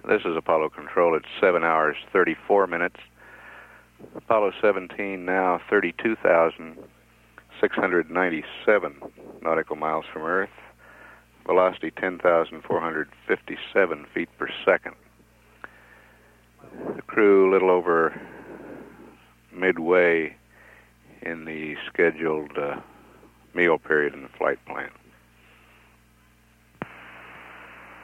This is Apollo Control. It's 7 hours, 34 minutes. Apollo 17 now 32,697 nautical miles from Earth. Velocity 10,457 feet per second. The crew a little over midway in the scheduled meal period in the flight plan.